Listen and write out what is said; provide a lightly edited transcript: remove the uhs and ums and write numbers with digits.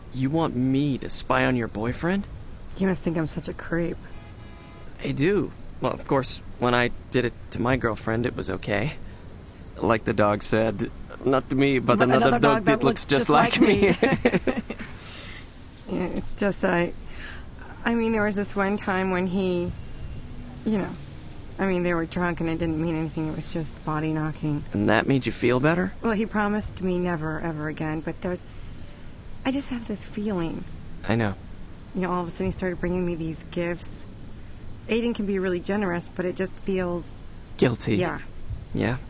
You want me to spy on your boyfriend? You must think I'm such a creep. I do. Well, of course, when I did it to my girlfriend, it was okay. Like the dog said, not to me, but another dog that looks just like me. Yeah, it's just I mean, there was this one time when he, they were drunk and it didn't mean anything. It was just body knocking. And that made you feel better? Well, he promised me never, ever again, but I just have this feeling. I know. All of a sudden he started bringing me these gifts. Aiden can be really generous, but it just feels... Guilty. Yeah. Yeah?